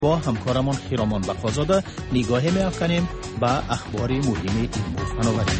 با همکارمان خیرامان بخازاده نگاه می‌افکنیم به اخبار مهم علم و فناوری.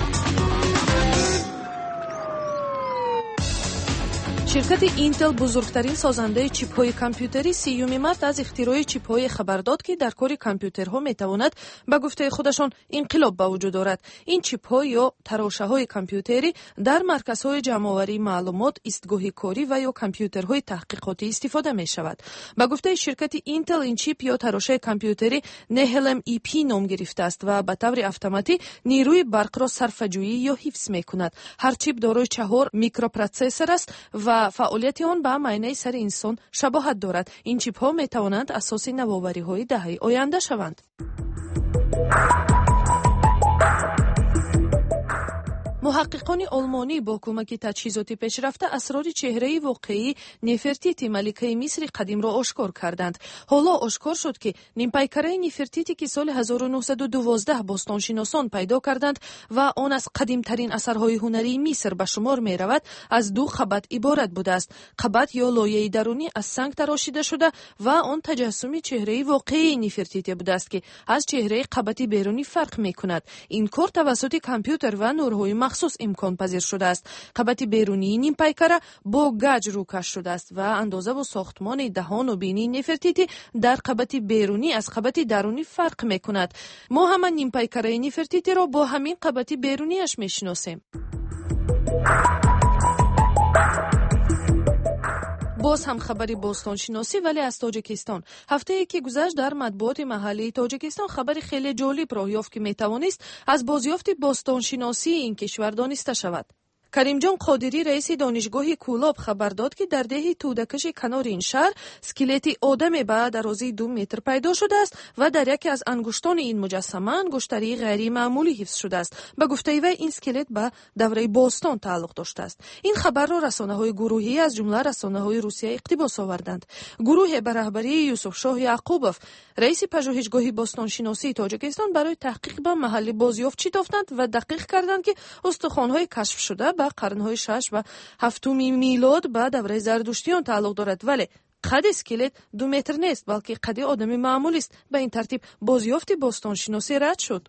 شرکت اینتل بزرگترین سازنده چیپ‌های کامپیوتری 30 مارس از اختراع چیپ‌های خبر داد که در کار کامپیوترها می‌تواند به گفته خودشان انقلاب به وجود آورد. این چیپ‌ها یا تراشه‌های کامپیوتری در مرکزهای جمع‌آوری معلومات، ایستگاه کاری و یا کامپیوترهای تحقیقاتی استفاده می‌شود. به گفته شرکت اینتل این چیپ یا تراشه کامپیوتری NLMEP نام گرفته است و به طور اتوماتی نیروی برق را صرفه‌جویی یا حفظ می‌کند. هر چیپ دارای 4 میکروپروسسور است و فعالیت آن به معاینه سر انسان شباهت دارد. این چیپ ها می توانند اساس نوآوری های دهه آینده شوند. محققان آلمانی با کمک تجهیزات پیشرفته اسرار چهره واقعی نفرتیتی ملکه مصر قدیم را آشکار کردند. حالا آشکار شد که نیمپیکره نفرتیتی که سال 1912 باستانشناسان پیدا کردند و آن از قدیمترین اثرهای هنری مصر به شمار می رود، از 2 قبط عبارت بوده است. قبط یا لایه درونی از سنگ تراشیده شده و آن تجسم چهره واقعی نفرتیتی بوده است که از چهره قبط بیرونی فرق می کند. این کار توسط کامپیوتر و نورهای مخصوص امکان پذیر شده است. قبط بیرونی نیم پیکره با گچ روکش شده است و اندازه و ساختمان دهان و بینی نفرتیتی در قبط بیرونی از قبط درونی فرق می کند. ما هم نیم پیکره نفرتیتی را با همین قبط بیرونیش می شناسیم. باز هم خبری باستانشناسی ولی از تاجیکستان. هفته که گذشت در مطبوعات محلی تاجیکستان خبری خیلی جالب راه یافت که میتوانست از بازیافت باستانشناسی این کشور دانسته شود. کریمجان قادری رئیس دانشگاه کولاب خبر داد که در ده تودکش کنار این شهر اسکلت آدمی به درازی 2 متر پیدا شده است و در یکی از انگشتان این مجسمه انگشتری غیر معمولی حفظ شده است. به گفته وی این اسکلت به دوره باستان تعلق داشته است. این خبر را رسانه‌های گروهی از جمله رسانه‌های روسیه اقتباس آوردند. گروه به رهبری یوسف شاه یعقوبوف رئیس پژوهشگاه باستانشناسی تاجیکستان برای تحقیق به محل بازیافت شتافتند و دقیق کردند که استخوان‌های کشف شده به قرن‌های 6 و 7 میلاد به دوره زردشتیان تعلق دارد، ولی قد اسکلت 2 متر نیست بلکه قد آدمی معمولی است. به این ترتیب بازیافت باستانشناسی رد شد.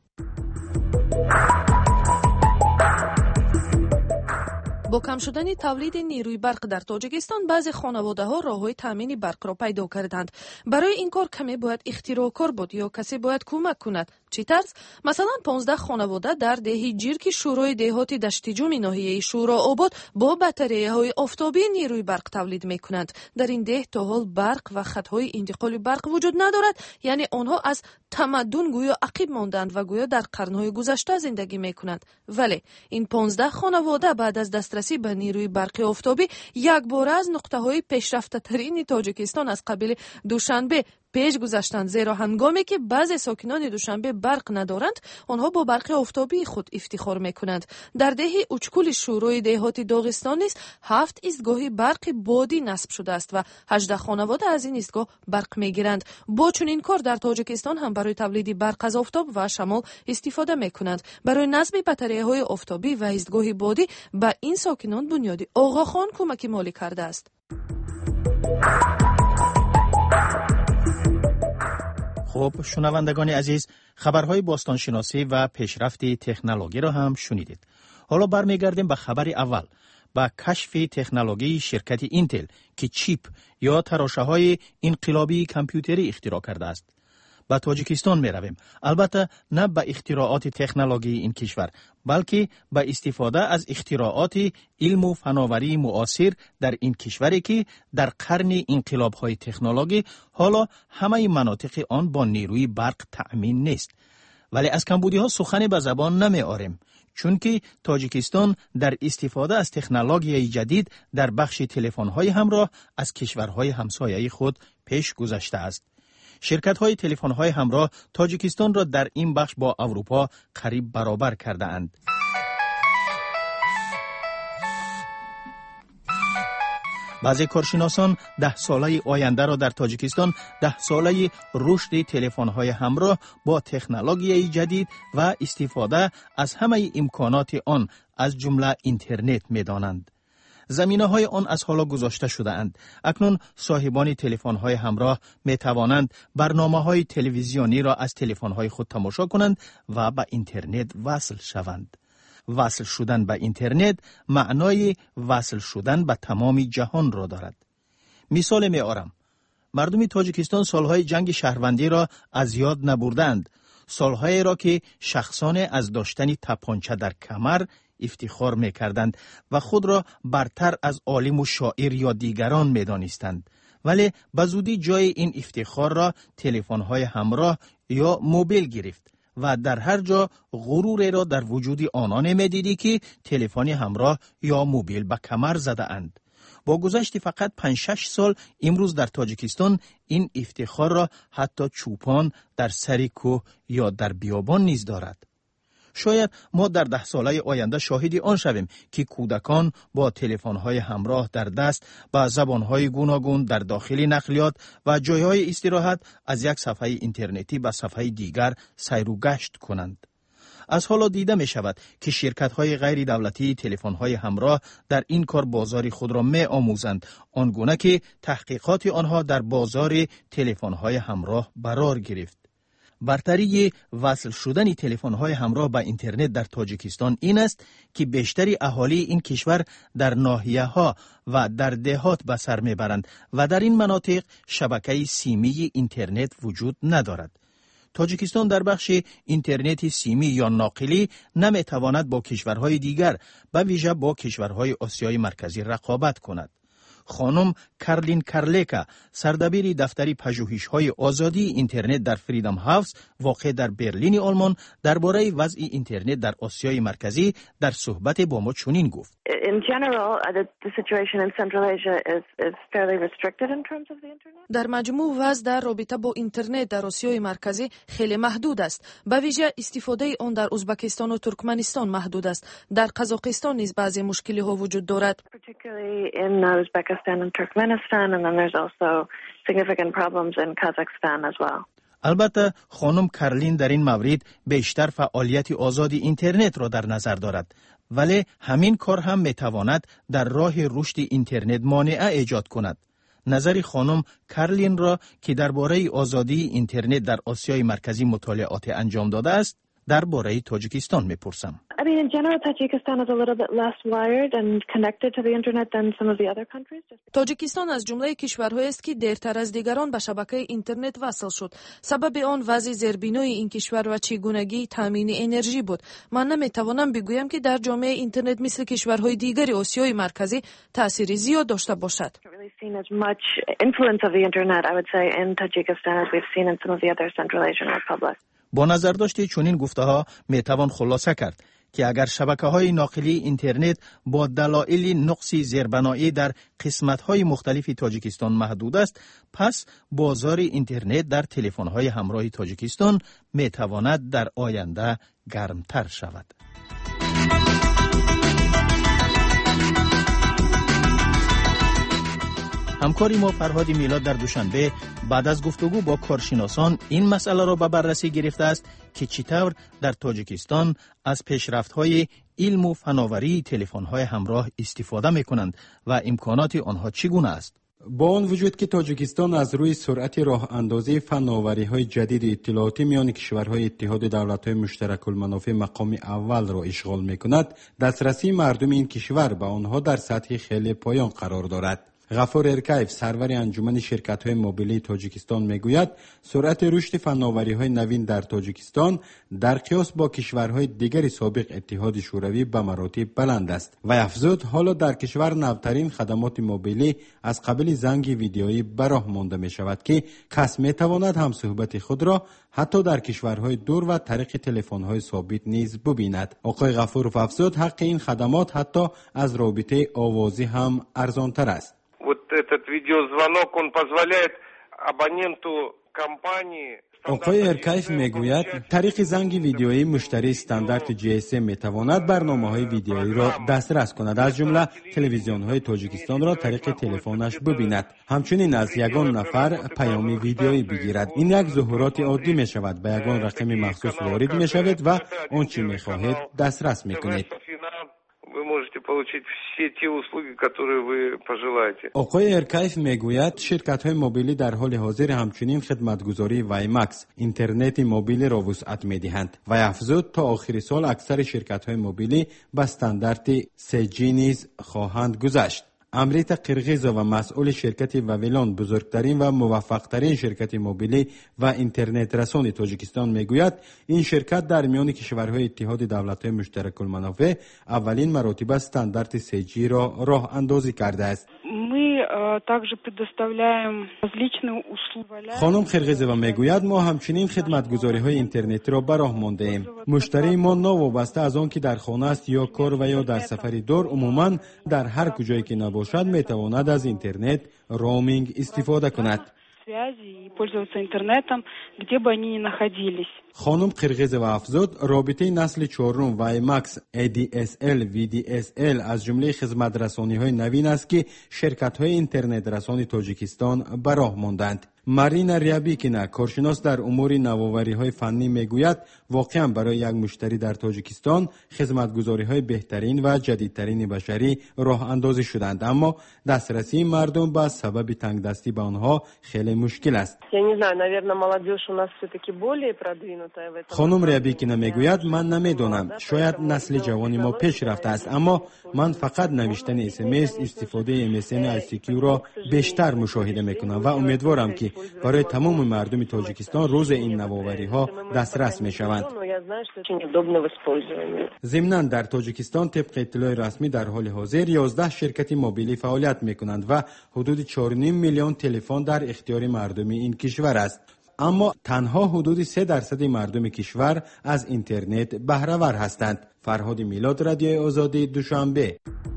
با کم شدن تولید نیروی برق در تاجیکستان بعضی خانواده‌ها راه‌های تامین برق را پیدا کردند. برای این کار کمی باید اختراعکار بود یا کسی باید کمک کند. چی طرز؟ مثلا 15 خانواده در ده جیرک شورای دهاتی دشتیجومی ناحیه شورا آباد با بطاری‌های آفتابی نیروی برق تولید می‌کنند. در این ده تا حال برق و خط‌های انتقال برق وجود ندارد، یعنی آنها از تمدن گویا عقب ماندند و گویا در قرن‌های گذشته زندگی می‌کنند. ولی این 15 خانواده بعد از دسترسی به نیروی برق آفتابی یک بار از نقطه‌های پیشرفته‌ترین تاجیکستان از قبیل دوشنبه پیش گذاشتند، زیرا هنگامی که بعضی ساکنان دوشنبه برق ندارند آنها با برق آفتابی خود افتخار میکنند. در ده اوچکول شورای دهات داغستان نیز 7 ایستگاه برق بادی نصب شده است و 18 خانواده از این ایستگاه برق میگیرند. با چنین کار در تاجیکستان هم برای تولید برق از آفتاب و شمال استفاده میکنند. برای نصب بطاری‌های آفتابی و ایستگاه بادی به این ساکنان بنیادی آقاخان کمک مالی کرده است. خب شنوندگان عزیز، خبرهای باستانشناسی و پیشرفت تکنولوژی را هم شنیدید. حالا برمیگردیم به خبر اول، به کشف تکنولوژی شرکت اینتل که چیپ یا تراشه‌های انقلابی کامپیوتری اختراع کرده است. به تاجیکستان می رویم، البته نه به اختراعات تکنولوژی این کشور، بلکه به استفاده از اختراعات علم و فناوری معاصر در این کشوری که در قرن انقلاب‌های تکنولوژی حالا همه مناطق آن با نیروی برق تأمین نیست. ولی از کمبودی‌ها سخنی به زبان نمی آوریم، چون که تاجیکستان در استفاده از تکنولوژی جدید در بخش تلفن‌های همراه از کشورهای همسایه خود پیش گذشته است. شرکت‌های تلفن‌های همراه تاجیکستان را در این بخش با اروپا قریب برابر کرده اند. بعضی کارشناسان 10 ساله آینده را در تاجیکستان 10 ساله رشد تلفن‌های همراه با تکنولوژی جدید و استفاده از همه امکانات آن از جمله اینترنت می‌دانند. زمینه‌های آن از حالا گذاشته شده‌اند. اکنون صاحبان تلفن‌های همراه می‌توانند برنامه‌های تلویزیونی را از تلفن‌های خود تماشا کنند و به اینترنت وصل شوند. وصل شدن به اینترنت معنای وصل شدن به تمام جهان را دارد. مثال می‌آورم. مردم تاجیکستان سالهای جنگ شهروندی را از یاد نبردند. سالهایی را که شخصان از داشتن تپانچه در کمر افتخار می‌کردند و خود را برتر از عالم و شاعر یا دیگران می‌دانستند. ولی به زودی جای این افتخار را تلفن‌های همراه یا موبیل گرفت و در هر جا غرور را در وجود آنان می‌دیدی که تلفن همراه یا موبیل به کمر زده اند. با گذشت فقط 5-6 سال امروز در تاجیکستان این افتخار را حتی چوپان در سر کوه یا در بیابان نیز دارد. شاید ما در 10 ساله آینده شاهد آن شویم که کودکان با تلفن‌های همراه در دست با زبان‌های گوناگون در داخل نقلیات و جای‌های استراحت از یک صفحه اینترنتی به صفحه دیگر سیر و گشت کنند. از حالا دیده می شود که شرکت‌های غیر دولتی تلفن‌های همراه در این کار بازار خود را می آموزند، آنگونه که تحقیقات آنها در بازار تلفن‌های همراه قرار گرفت. برتری وصل شدن تلفن‌های همراه به اینترنت در تاجیکستان این است که بیشتری اهالی این کشور در ناحیه‌ها و در دهات به سر می‌برند و در این مناطق شبکه سیمی اینترنت وجود ندارد. تاجیکستان در بخش اینترنت سیمی یا ناقلی نمی‌تواند با کشورهای دیگر به ویژه با کشورهای آسیای مرکزی رقابت کند. خانم کارلین کارلیکا، سردبیر دفتر پژوهش‌های آزادی اینترنت در فریدم هاوس واقع در برلین آلمان، درباره وضع اینترنت در آسیای مرکزی در صحبت با ما چنین گفت: در مجموع وضع در رابطه با اینترنت در آسیای مرکزی خیلی محدود است. به ویژه استفاده آن در ازبکستان و ترکمنستان محدود است. در قزاقستان نیز بعضی مشکل‌ها وجود دارد. and Turkmenistan, and then there's also significant problems in Kazakhstan as well. البته خانم کارلین در این مورد بیشتر فعالیت آزاد اینترنت را در نظر دارد، ولی همین کار هم میتواند در راه رشد اینترنت مانع ایجاد کند. نظر خانم کارلین را که درباره آزادی اینترنت در آسیای مرکزی مطالعات انجام داده است، درباره تاجیکستان میپرسم. I mean, in general, Tajikistan is a little bit less wired and connected to the internet than some of the other countries. تاجیکستان از جمله کشورهایی است که دیرتر از دیگران به شبکه اینترنت وصل شد. سبب آن وضع زیربنای این کشور و چگونگی تامین انرژی بود. من نمیتوانم بگویم که در جامعه اینترنت مثل کشورهای دیگر آسیای مرکزی تأثیری زیاد داشته باشد. با نظر داشته چنین گفته‌ها میتوان خلاصه کرد که اگر شبکه‌های ناقلی اینترنت با دلایل نقص زیربنایی در قسمت‌های مختلف تاجیکستان محدود است، پس بازار اینترنت در تلفن‌های همراه تاجیکستان میتواند در آینده گرمتر شود. همکاری ما فرهاد میلاد در دوشنبه بعد از گفتگو با کارشناسان این مسئله را به بررسی گرفته است که چطور در تاجیکستان از پیشرفت‌های علم و فناوری تلفن‌های همراه استفاده می‌کنند و امکانات آنها چگونه است. با آن وجود که تاجیکستان از روی سرعت راه اندازی فناوری‌های جدید اطلاعاتی میان کشورهای اتحاد دولت‌های مشترک المنافع مقام اول را اشغال می‌کند، دسترسی مردم این کشور به آنها در سطح خیلی پایان قرار دارد. غفور ارکایف، سرور انجمن شرکت‌های موبیلی تاجیکستان میگوید سرعت رشد فناوری‌های نوین در تاجیکستان در قیاس با کشورهای دیگر سابق اتحاد شوروی به مراتب بلند است و افزود حالا در کشور نوترین خدمات موبیلی از قبل زنگ ویدیویی به راه مانده می شود که کس می تواند هم صحبت خود را حتی در کشورهای دور و طریق تلفن‌های ثابت نیز ببیند. آقای غفورов افزود حق این خدمات حتی از رابطه آوازی هم ارزان‌تر است. Этот видеозвонок, он позволяет абоненту компании. آقای ارکایف میگوید طریق زنگ ویدیویی مشتری استاندارد GSM میتواند برنامه‌های ویدیویی را دسترس کند، از جمله تلویزیون‌های تاجیکستان را طریق تلفنش ببیند، همچنین از یگان نفر پیام ویدیویی بگیرد. این یک ظهورات عادی می شود، به یگان رقم مخصوص وارد می شود و آنچه می خواهید دسترس می کنید. получить все те услуги, которые вы пожелаете. آقای ارکایف میگوید شرکت‌های موبیلی در حال حاضر همچنین خدمتگزاری وایمکس اینترنت موبیلی را وسعت می‌دهند و افزود تا آخر سال اکثر شرکت‌های موبیلی به استاندارد 3G نیز خواهند گذشت. امریت قرغیزا و مسئول شرکت واویلون بزرگترین و موفقترین شرکت موبیلی و اینترنت رسان تاجیکستان میگوید این شرکت در میان کشورهای اتحاد دولت‌های مشترک المنافع اولین مراتب استاندارد 3G را راه اندازی کرده است. خانم قرغیزا میگوید ما همچنین خدمتگزاری‌های اینترنتی را به راه مانده ایم. مشتری ما ناوابسته از آن که در خانه است یا کار و یا در سفر دور عموماً در هر کجایی که نباشد میتواند از اینترنت رومینگ استفاده کند. خانم قرغیزا افزود رابطه نسل چهارم وایمکس ADSL VDSL از جمله خدمت رسانی‌های نوین است که شرکت‌های اینترنت رسانی تاجیکستان به راه ماندند. مارینا ریابیکینا کارشناس در امور نوآوری‌های فنی میگوید واقعا برای یک مشتری در تاجیکستان خدمتگزاری‌های بهترین و جدیدترین بشری راه اندازی شدند، اما دسترسی مردم به سبب تنگدستی به آنها خیلی مشکل است. خانم ریابیکینا میگوید من نمیدونم، شاید نسل جوانی ما پیش رفته است، اما من فقط نوشتن SMS استفاده MSN ICQ را بیشتر مشاهده میکنم و امیدوارم که برای تمام مردم تاجیکستان روز این نوآوری‌ها دسترس می‌شوند. ضمناً در تاجیکستان طبق اطلاع رسمی در حال حاضر 11 شرکت موبیلی فعالیت می‌کنند و حدود 4.5 میلیون تلفن در اختیار مردم این کشور است. اما تنها حدود 3% مردم کشور از اینترنت بهره‌ور هستند. فرهاد میلاد، رادیوی آزادی، دوشنبه.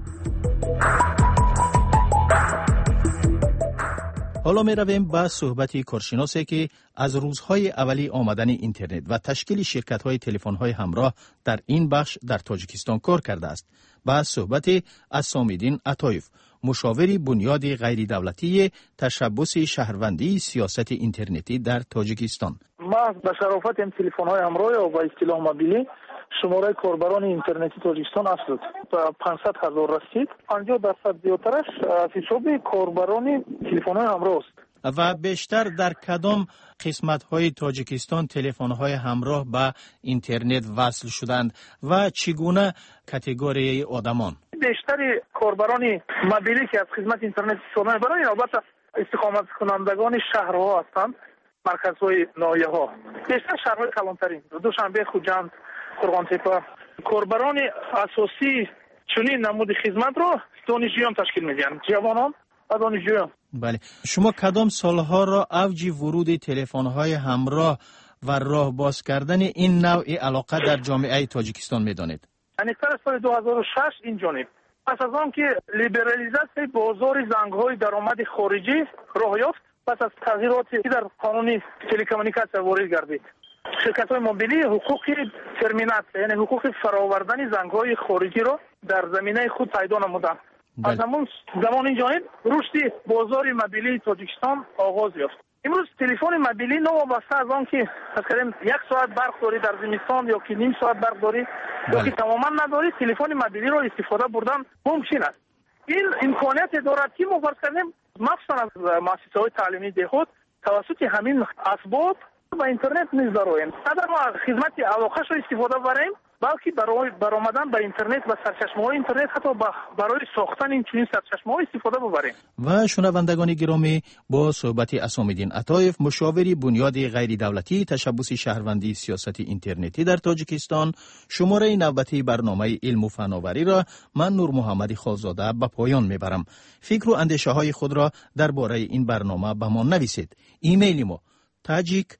حالا می رویم به صحبت کارشناسی که از روزهای اولی آمدن اینترنت و تشکیل شرکت‌های تلفن‌های همراه در این بخش در تاجیکستان کار کرده است. با صحبت عصام‌الدین عطایف، مشاور بنیاد غیر دولتی تشبث شهروندی سیاست اینترنتی در تاجیکستان. ما به شرافت این تلفن‌های همراه و با اصطلاح موبیلی شماره کاربران اینترنتی تاجیکستان افزود تا 500,000 رسید. 50% زیادترش از حساب کاربران تلفن‌های همراه است. و بیشتر در کدام قسمت‌های تاجیکستان تلفن‌های همراه به اینترنت وصل شدند و چگونه کاتگوری آدمان؟ بیشتر کاربران موبیلی که از خدمت اینترنت استفاده می‌برند البته استقامت کنندگان شهرها هستند، مرکزهای ناحیه‌ها. بیشتر شهرهای کلانترین، دوشنبه، خوجند، قرغانتپه. کاربران اساسی چنین نمود خدمت را دانشجویان تشکیل می‌دهند، جوانان و دانشجویان. بله، شما کدام سالها را اوج ورود تلفن‌های همراه و راه باز کردن این نوع علاقه در جامعه تاجیکستان می‌دانید؟ انیکتر سال 2006 این جانب پس از آن که لیبرالیزاسیون بازار زنگ‌های درآمد خارجی راه یافت، پس از تغییراتی که در قانون تلکومونیکاسیون وارد گردید، شرکت‌های موبیلی حقوق ترمینات یعنی حقوق فراوردن زنگ‌های خارجی را در زمینه خود پیدا نمودند. از زمان این جانب رشد بازار موبیلی تاجیکستان آغاز یافت. امروز تلفن موبیلی نوابسته از آن که مثلا 1 ساعت برق داری در زمستان یا که نیم ساعت برق داری یا که تماما نداری، تلفن موبیلی را استفاده بردن ممکن است. این امکانیت دارد که ما فرض کنیم مخصوصا از مؤسسه‌های تعلیمی دهات توسط همین اسباب و اینترنت نیز داریم. نه ما خدمت علاقه‌اش را استفاده بریم، بلکه برای برآمدن به اینترنت و سرچشمه‌های اینترنت حتی برای ساختن این چنین سرچشمه‌ها استفاده ببریم. و شنوندگان گرامی، با صحبت عصام‌الدین عطایف، مشاوری بنیاد غیر دولتی تشبث شهروندی سیاست اینترنتی در تاجیکستان، شماره نوبتی برنامه علم و فناوری را من نور محمد خالزاده به پایان میبرم. فکر و اندیشه‌های خود را درباره این برنامه به ما نویسید. ایمیل ما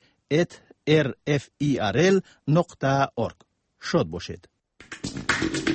tajik@rferl.org. شاد باشید.